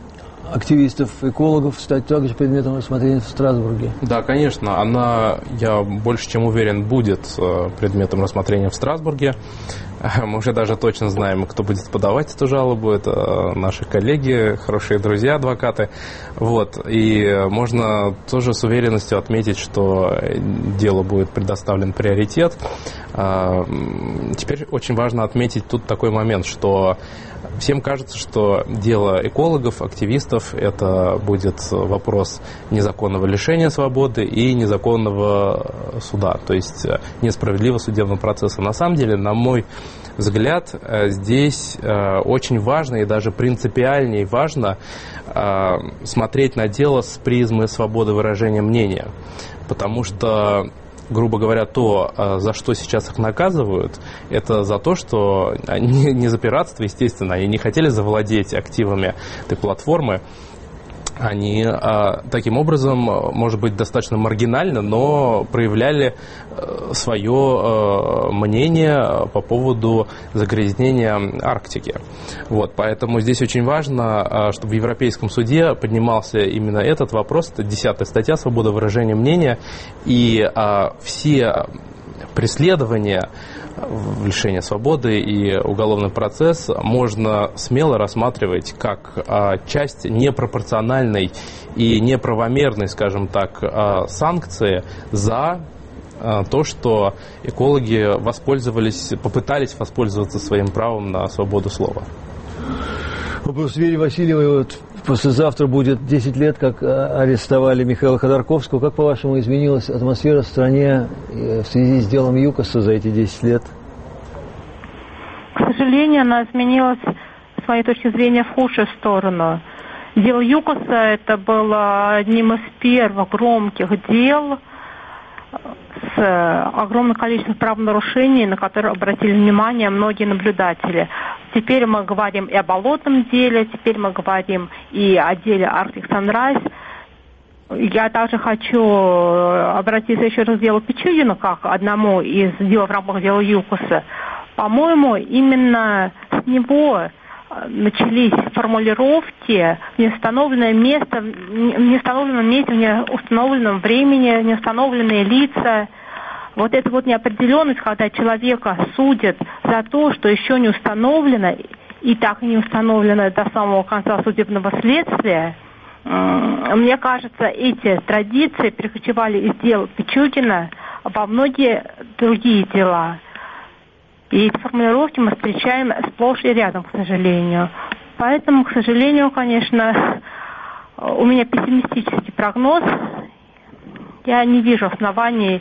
активистов, экологов стать также предметом рассмотрения в Страсбурге? Да, конечно, она, я больше чем уверен, будет предметом рассмотрения в Страсбурге. Мы уже даже точно знаем, кто будет подавать эту жалобу. Это наши коллеги, хорошие друзья, адвокаты. Вот. И можно тоже с уверенностью отметить, что делу будет предоставлен приоритет. Теперь очень важно отметить тут такой момент, что всем кажется, что дело экологов, активистов – это будет вопрос незаконного лишения свободы и незаконного суда, то есть несправедливого судебного процесса. На самом деле, на мой взгляд, здесь очень важно и даже принципиальнее важно смотреть на дело с призмы свободы выражения мнения, потому что, грубо говоря, то, за что сейчас их наказывают, это за то, что они, не за пиратство, естественно, они не хотели завладеть активами этой платформы. Они а, таким образом, может быть, достаточно маргинально, но проявляли свое а, мнение по поводу загрязнения Арктики. Вот, поэтому здесь очень важно, а, чтобы в Европейском суде поднимался именно этот вопрос. Это десятая статья «Свобода выражения мнения». И а, все преследования, лишение свободы и уголовный процесс можно смело рассматривать как а, часть непропорциональной и неправомерной, скажем так, а, санкции за а, то, что экологи воспользовались, попытались воспользоваться своим правом на свободу слова. Вопрос Вере Васильевой. Вот послезавтра будет десять лет, как арестовали Михаила Ходорковского. Как, по-вашему, изменилась атмосфера в стране в связи с делом ЮКОСа за эти десять лет? К сожалению, она изменилась, с моей точки зрения, в худшую сторону. Дело ЮКОСа это было одним из первых громких дел с огромным количеством правонарушений, на которые обратили внимание многие наблюдатели. Теперь мы говорим и о болотном деле, теперь мы говорим и о деле Arctic Sunrise. Я также хочу обратиться еще раз к делу Пичугина, как одному из дел в рамках дела ЮКОСа. По-моему, именно с него начались формулировки в неустановленное место, в неустановленном месте, в неустановленном времени, неустановленные лица. Вот эта вот неопределенность, когда человека судят за то, что еще не установлено, и так и не установлено до самого конца судебного следствия, мне кажется, эти традиции перекочевали из дел Пичугина во многие другие дела. И эти формулировки мы встречаем сплошь и рядом, к сожалению. Поэтому, к сожалению, конечно, у меня пессимистический прогноз. Я не вижу оснований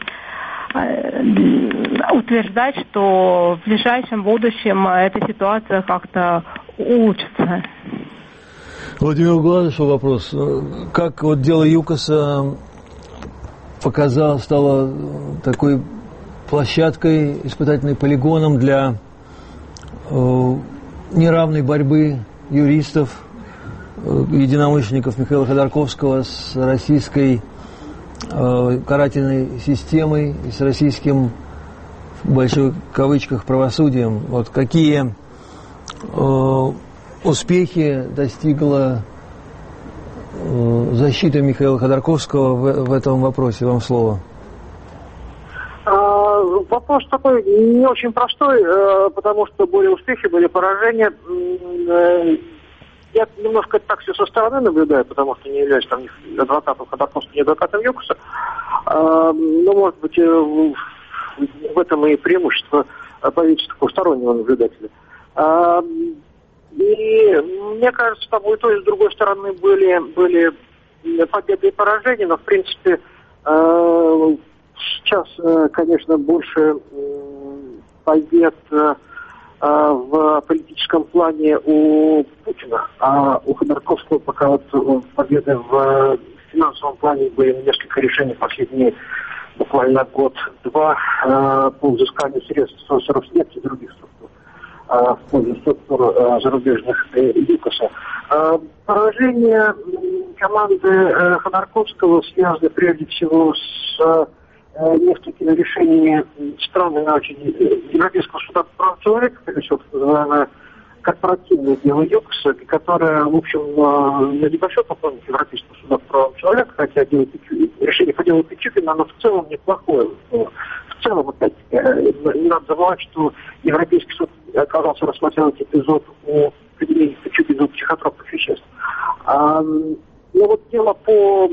утверждать, что в ближайшем будущем эта ситуация как-то улучшится. Владимир Гладышев, вопрос. Как вот дело ЮКОСа показало, стало такой площадкой, испытательным полигоном для э, неравной борьбы юристов, э, единомышленников Михаила Ходорковского с российской э, карательной системой и с российским, в больших кавычках, правосудием. Вот какие э, успехи достигла э, защита Михаила Ходорковского в, в этом вопросе? Вам слово. Вопрос такой не очень простой, потому что были успехи, были поражения. Я немножко так все со стороны наблюдаю, потому что не являюсь там ни адвокатом Ходорковского, ни адвокатом ЮКОСа. Но, может быть, в этом и преимущество позиции такого стороннего наблюдателя. И мне кажется, там и той, и с другой стороны были, были победы и поражения, но, в принципе, сейчас, конечно, больше побед в политическом плане у Путина, а у Ходорковского пока вот победы в финансовом плане были несколько решений последние буквально год-два по взысканию средств с Роснефти и других структур в пользу структур зарубежных ЮКОСа. Поражение команды Ходорковского связано прежде всего с несколькими решениями страны на очереди Европейского суда по правам человека, прежде всего, так называемое корпоративное дело ЮКОСа, которое, в общем, на небольшой поклонник Европейского суда по правам человека, хотя дело Пичугина, решение по делу Пичугина, оно в целом неплохое. Но в целом, опять, не надо забывать, что Европейский суд оказался рассматривать эпизод о определении Пичугина психотропных веществ. А, ну вот дело по,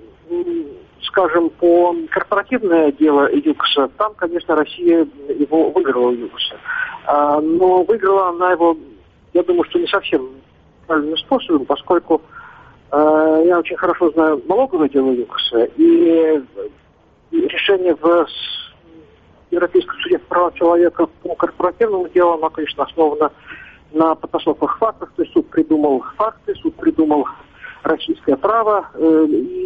скажем, по корпоративное дело ЮКОСа, там, конечно, Россия его выиграла у ЮКОСа. А, но выиграла она его, я думаю, что не совсем правильным способом, поскольку э, я очень хорошо знаю налоговое дело ЮКОСа, и решение в Европейском суде по правам человека по корпоративному делу, оно, конечно, основано на подтасовках фактов, то есть суд придумал факты, суд придумал российское право, э,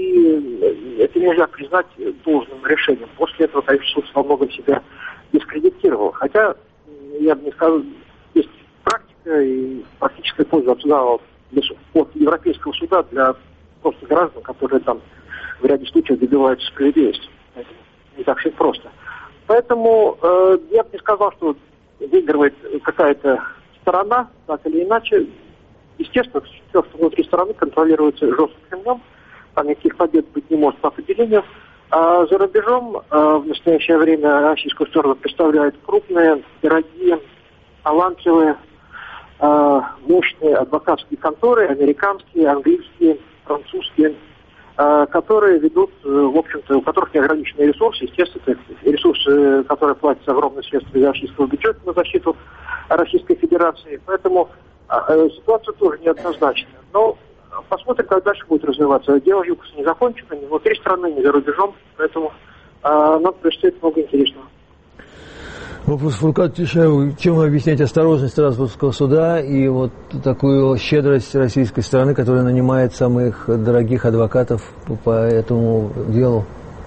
и это нельзя признать должным решением. После этого, конечно, суд во многом себя дискредитировал. Хотя, я бы не сказал, есть практика и практическая польза от суда, от Европейского суда для просто граждан, которые там в ряде случаев добиваются справедливости. Это не так все просто. Поэтому э, я бы не сказал, что выигрывает какая-то сторона, так или иначе. Естественно, все, что внутри страны, контролируется жестким Кремлем, там никаких побед быть не может по определению. А за рубежом а, в настоящее время российскую сторону представляют крупные, дорогие, талантливые, а, мощные адвокатские конторы, американские, английские, французские, а, которые ведут, в общем-то, у которых неограниченные ресурсы, естественно, ресурсы, которые платятся огромные средства из российского бюджета на защиту Российской Федерации. Поэтому а, ситуация тоже неоднозначная. Но посмотрим, как дальше будет развиваться. Дело ЮКОСа не закончено, ни внутри страны, ни за рубежом, поэтому э, нам предстоит много интересного. Вопрос Фуркат Тишаеву. Чем вы объясняете осторожность Страсбургского суда и вот такую щедрость российской стороны, которая нанимает самых дорогих адвокатов по этому делу?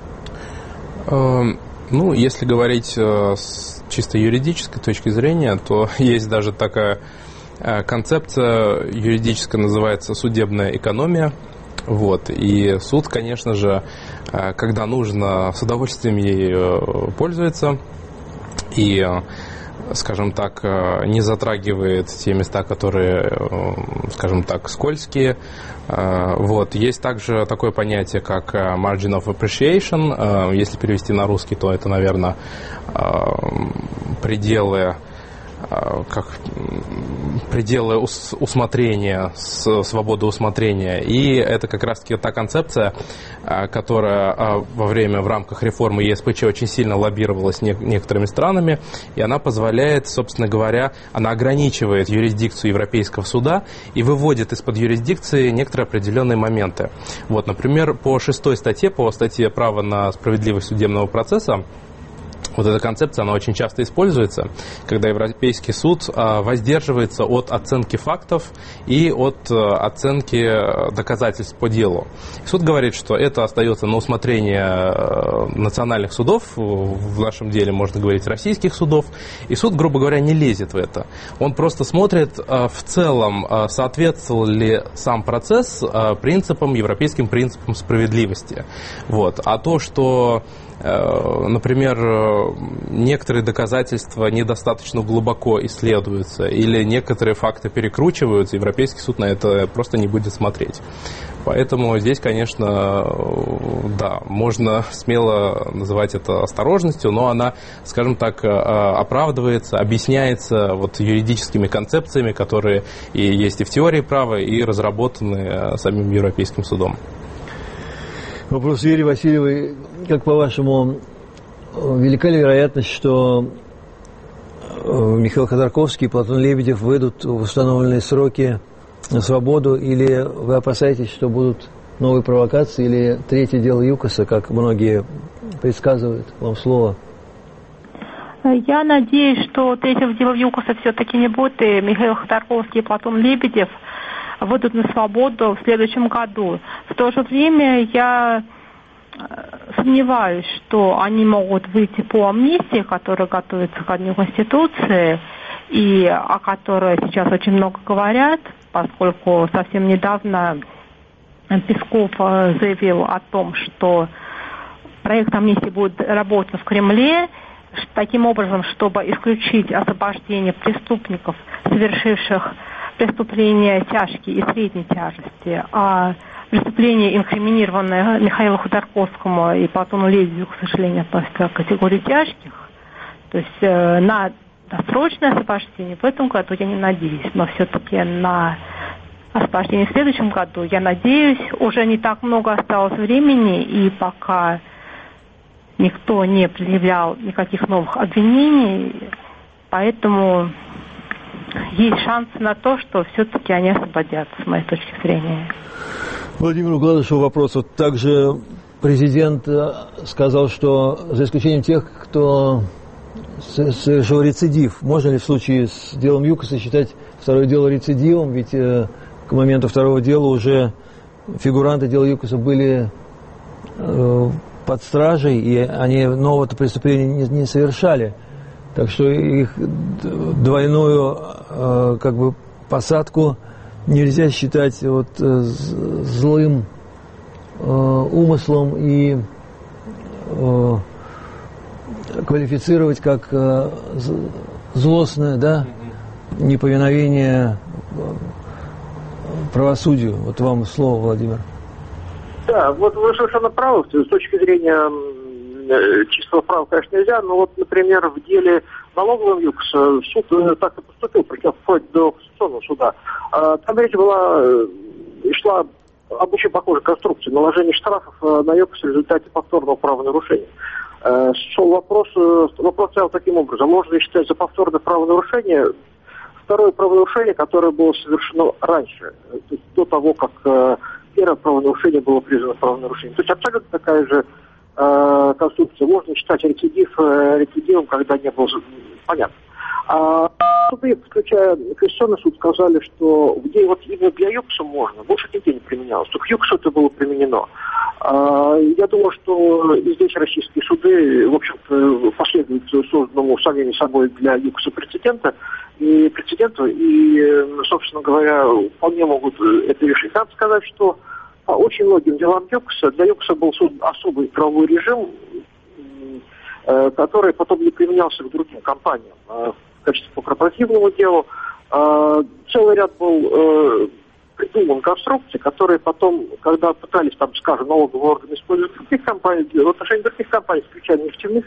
Ну, если говорить с чисто юридической точки зрения, то есть даже такая концепция юридическая, называется судебная экономия. Вот. И суд, конечно же, когда нужно, с удовольствием ею пользуется и, скажем так, не затрагивает те места, которые, скажем так, скользкие. Вот. Есть также такое понятие, как margin of appreciation. Если перевести на русский, то это, наверное, пределы как пределы усмотрения, свободы усмотрения. И это как раз-таки та концепция, которая во время, в рамках реформы ЕСПЧ очень сильно лоббировалась некоторыми странами, и она позволяет, собственно говоря, она ограничивает юрисдикцию Европейского суда и выводит из-под юрисдикции некоторые определенные моменты. Вот, например, по шестой статье, по статье «Право на справедливость судебного процесса», вот эта концепция, она очень часто используется, когда Европейский суд воздерживается от оценки фактов и от оценки доказательств по делу. Суд говорит, что это остается на усмотрение национальных судов, в нашем деле можно говорить российских судов, и суд, грубо говоря, не лезет в это. Он просто смотрит в целом, соответствовал ли сам процесс принципам, европейским принципам справедливости. Вот. А то, что, например, некоторые доказательства недостаточно глубоко исследуются или некоторые факты перекручиваются, Европейский суд на это просто не будет смотреть. Поэтому здесь, конечно, да, можно смело называть это осторожностью, но она, скажем так, оправдывается, объясняется вот юридическими концепциями, которые и есть и в теории права, и разработаны самим Европейским судом. Вопрос Вере Васильевой. Как по-вашему, велика ли вероятность, что Михаил Ходорковский и Платон Лебедев выйдут в установленные сроки на свободу, или вы опасаетесь, что будут новые провокации, или третье дело ЮКОСа, как многие предсказывают? Вам слово. Я надеюсь, что третьего дела ЮКОСа все-таки не будет, и Михаил Ходорковский и Платон Лебедев выйдут на свободу в следующем году. В то же время я сомневаюсь, что они могут выйти по амнистии, которая готовится ко Дню Конституции, и о которой сейчас очень много говорят, поскольку совсем недавно Песков заявил о том, что проект амнистии будет работать в Кремле, таким образом, чтобы исключить освобождение преступников, совершивших преступления тяжкие и средней тяжести, а преступление, инкриминированное Михаилу Ходорковскому и Платону Лебедеву, к сожалению, относится к категории тяжких. То есть э, на досрочное освобождение в этом году я не надеюсь, но все-таки на освобождение в следующем году я надеюсь. Уже не так много осталось времени, и пока никто не предъявлял никаких новых обвинений, поэтому есть шанс на то, что все-таки они освободятся, с моей точки зрения. Владимиру Гладышеву вопрос. Вот также президент сказал, что за исключением тех, кто совершил рецидив, можно ли в случае с делом ЮКОСа считать второе дело рецидивом? Ведь э, к моменту второго дела уже фигуранты дела ЮКОСа были э, под стражей, и они нового-то преступления не, не совершали. Так что их двойную э, как бы посадку нельзя считать вот, э, злым э, умыслом и э, квалифицировать как э, злостное, да, неповиновение правосудию. Вот вам слово, Владимир. Да, вот вы совершенно правы. С точки зрения чистого права, конечно, нельзя, но вот, например, в деле налогового ЮКОСа суд так и поступил, причем вплоть до Конституционного суда. Там речь была, шла об очень похожей конструкции, наложение штрафов на ЮКОС в результате повторного правонарушения. Шел вопрос, вопрос стоял таким образом: можно ли считать за повторное правонарушение второе правонарушение, которое было совершено раньше, то есть до того, как первое правонарушение было признано правонарушением. То есть абсолютно такая же э, конструкция. Можно считать рецидив э, рецидивом, когда не было понятно. А суды, включая Конституционный суд, сказали, что где вот именно для ЮКОСа можно, больше нигде не применялось. Только к ЮКОСу это было применено. А, я думаю, что и здесь российские суды, в общем-то, последуют созданному самими собой для ЮКОСа прецедента, и прецеденту, и, собственно говоря, вполне могут это решить. Надо сказать, что по очень многим делам ЮКОСа, для ЮКОСа был создан особый правовой режим, который потом не применялся к другим компаниям. В качестве по корпоративному делу целый ряд был придуман конструкций, которые потом, когда пытались, там, скажем, налоговые органы использовать в других компаниях, в отношении других компаний, включая нефтяных,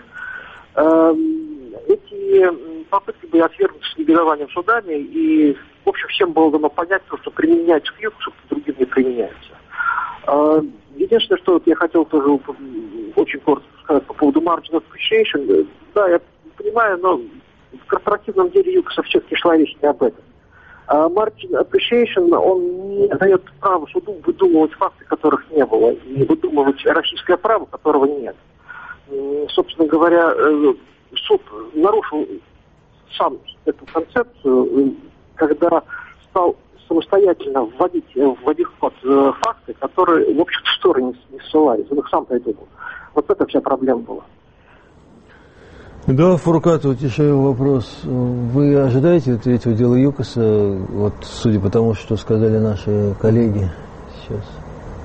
эти попытки были отвергнуты с негодованием судами, и, в общем, всем было дано понять, что применяется к ЮКОСу, к другим не применяется. Единственное, что вот я хотел тоже очень коротко сказать по поводу margin of appreciation. Да, я понимаю, но в корпоративном деле ЮКОСа все-таки шла речь не об этом. Margin appreciation, он не дает право суду выдумывать факты, которых не было, и выдумывать российское право, которого нет. Собственно говоря, суд нарушил сам эту концепцию, когда стал самостоятельно вводить, вводить в ход факты, которые, в общем-то, в сторону не ссылались. Он их сам придумал. Вот это вся проблема была. Да, Фуркат, утешаю вопрос. Вы ожидаете третьего дела ЮКОСа, вот судя по тому, что сказали наши коллеги сейчас?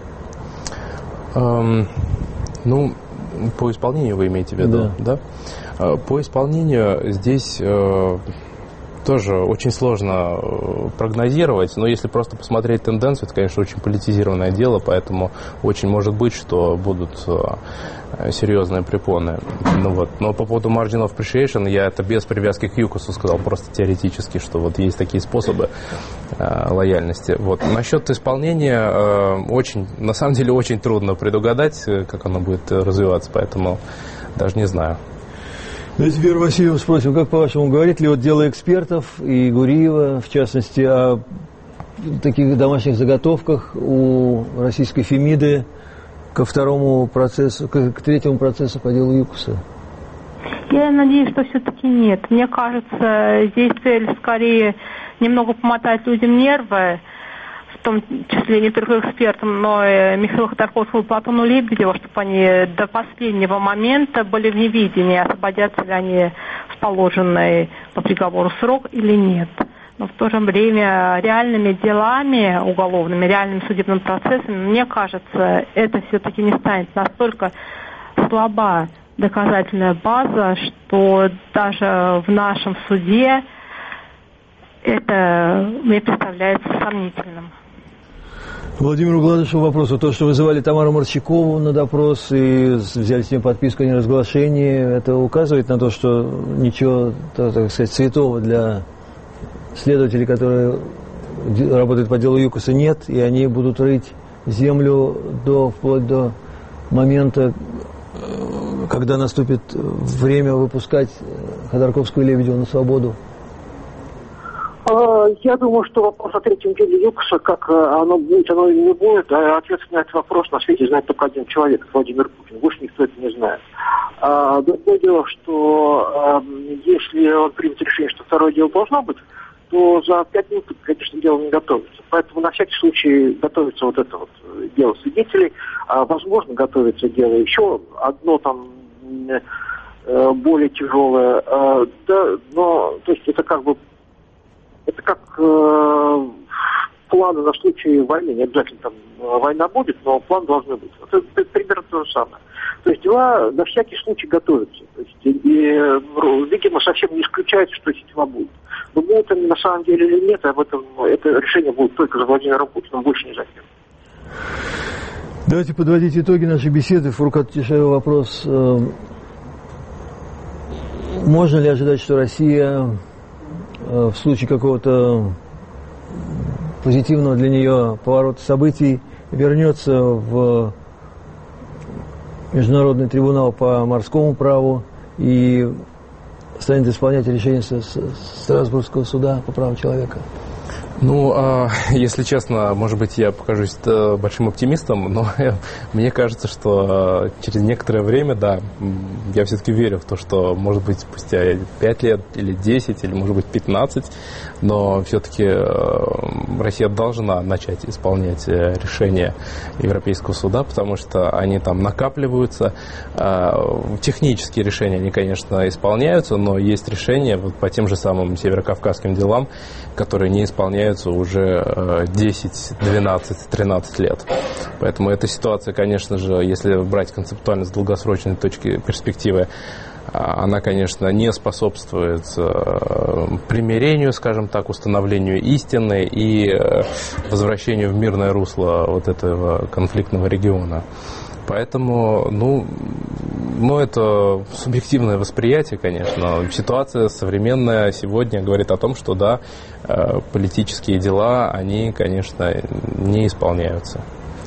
Um, ну, по исполнению вы имеете в виду, да? да? По исполнению здесь э, тоже очень сложно прогнозировать, но если просто посмотреть тенденцию, это, конечно, очень политизированное дело, поэтому очень может быть, что будут э, серьезные препоны. Ну, вот. Но по поводу margin of appreciation я это без привязки к ЮКОСу сказал, просто теоретически, что вот есть такие способы э, лояльности. Вот. Насчет исполнения э, очень, на самом деле очень трудно предугадать, как оно будет развиваться, поэтому даже не знаю. Ну, теперь Василию спросим, как по-вашему, говорит ли вот дело экспертов и Гуриева, в частности, о таких домашних заготовках у российской Фемиды ко второму процессу, к, к третьему процессу по делу ЮКОСа? Я надеюсь, что все-таки нет. Мне кажется, здесь цель скорее немного помотать людям нервы, в том числе не только экспертам, но и Михаилу Ходорковскому и Платону Лебедеву, чтобы они до последнего момента были в невидении, освободятся ли они в положенный по приговору срок или нет. Но в то же время реальными делами уголовными, реальным судебным процессом, мне кажется, это все-таки не станет настолько слаба доказательная база, что даже в нашем суде это мне представляется сомнительным. Владимиру Гладышеву вопрос. То, что вызывали Тамару Марчакову на допрос и взяли с ней подписку о неразглашении, это указывает на то, что ничего, так сказать, святого для следователей, которые работают по делу ЮКОСа, нет, и они будут рыть землю до, вплоть до момента, когда наступит время выпускать Ходорковского и Лебедева на свободу. Я думаю, что вопрос о третьем деле ЮКОСа, как оно будет, оно или не будет, ответ на этот вопрос на свете знает только один человек, Владимир Путин. Больше никто это не знает. Другое дело, что если он примет решение, что второе дело должно быть, то за пять минут, конечно, дело не готовится. Поэтому на всякий случай готовится вот это вот дело свидетелей. Возможно, готовится дело еще одно там более тяжелое. Да, но, то есть это как бы Это как э, планы на случай войны. Не обязательно там война будет, но план должны быть. Это, это примерно то же самое. То есть дела на всякий случай готовятся. То есть, и, видимо, совсем не исключается, что эти дела будут. Но будут они на самом деле или нет, об этом это решение будет только за Владимиром Путиным, больше не за кем. Давайте подводить итоги нашей беседы. Фуркат Тишаева вопрос. Можно ли ожидать, что Россия в случае какого-то позитивного для нее поворота событий вернется в Международный трибунал по морскому праву и станет исполнять решение Страсбургского суда по правам человека? Ну, а, если честно, может быть, я покажусь большим оптимистом, но мне кажется, что через некоторое время, да, я все-таки верю в то, что, может быть, спустя пять лет или десять, или, может быть, пятнадцать, но все-таки Россия должна начать исполнять решения Европейского суда, потому что они там накапливаются. Технические решения, они, конечно, исполняются, но есть решения вот по тем же самым северокавказским делам, которые не исполняются уже десять, двенадцать, тринадцать лет. Поэтому эта ситуация, конечно же, если брать концептуально с долгосрочной точки перспективы, она, конечно, не способствует примирению, скажем так, установлению истины и возвращению в мирное русло вот этого конфликтного региона. Поэтому, ну, ну, это субъективное восприятие, конечно. Ситуация современная сегодня говорит о том, что, да, политические дела, они, конечно, не исполняются.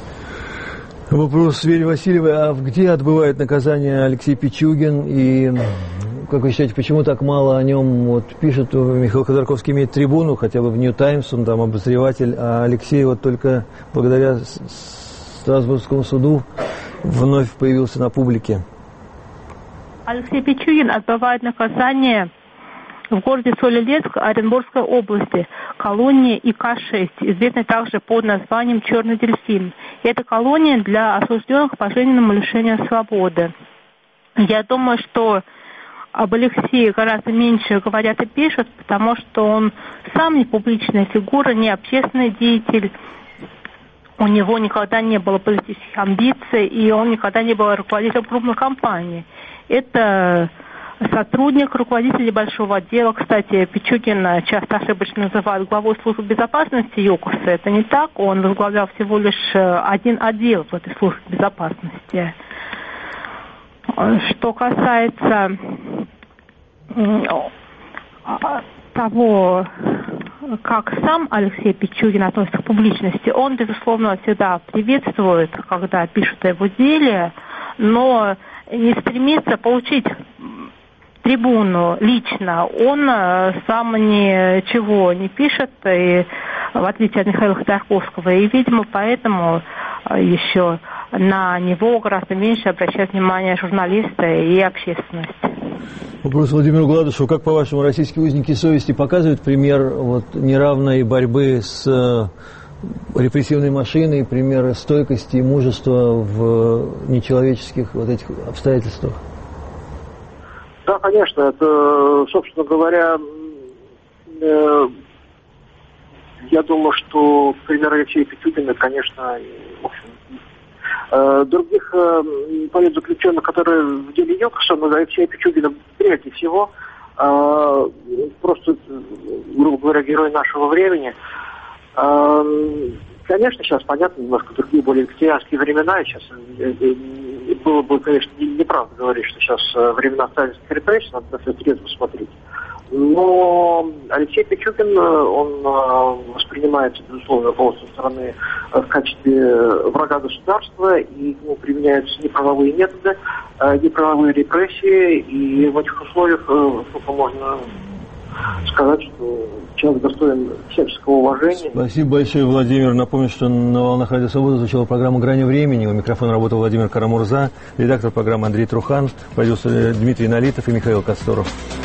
Вопрос Вере Васильевой. А где отбывает наказание Алексей Пичугин? И, как вы считаете, почему так мало о нем вот, пишут? Михаил Ходорковский имеет трибуну, хотя бы в New Times, он там обозреватель, а Алексей вот только благодаря Страсбургскому суду вновь появился на публике. Алексей Пичугин отбывает наказание в городе Солилецк Оренбургской области, колония И К шесть, известной также под названием «Черный дельфин». Это колония для осужденных к пожизненному лишению свободы. Я думаю, что об Алексее гораздо меньше говорят и пишут, потому что он сам не публичная фигура, не общественный деятель. У него никогда не было политических амбиций, и он никогда не был руководителем крупной компании. Это сотрудник, руководитель небольшого отдела. Кстати, Пичугина часто ошибочно называют главой службы безопасности ЮКОСа. Это не так. Он возглавлял всего лишь один отдел в этой службе безопасности. Что касается того, как сам Алексей Пичугин относится к публичности, он, безусловно, всегда приветствует, когда пишут о его деле, но не стремится получить трибуну лично. Он сам ничего не пишет, и, в отличие от Михаила Ходорковского, и, видимо, поэтому еще на него гораздо меньше обращают внимание журналисты и общественность. Вопрос Владимиру Гладышеву. Как, по-вашему, российские узники совести показывают пример вот, неравной борьбы с репрессивной машиной, пример стойкости и мужества в нечеловеческих вот этих обстоятельствах? Да, конечно. Это, собственно говоря, э, я думаю, что пример Алексея Пичугина, конечно, в общем, Других политзаключенных, которые в деле Юкосона, Алексея Пичугина, прежде всего, просто, грубо говоря, герой нашего времени. Конечно, сейчас, понятно, немножко другие, более викторианские времена, и сейчас было бы, конечно, неправда говорить, что сейчас времена сталинских репрессий, надо на все трезво смотреть. Но Алексей Пичугин, он воспринимается, безусловно, со стороны в качестве врага государства, и к нему применяются неправовые методы, неправовые репрессии, и в этих условиях только можно сказать, что человек достоин всяческого уважения. Спасибо большое, Владимир. Напомню, что на «Волнах Радио Свобода» звучала программа «Грани времени». У микрофона работал Владимир Карамурза, редактор программы Андрей Трухан, продюсер Дмитрий Налитов и Михаил Косторов.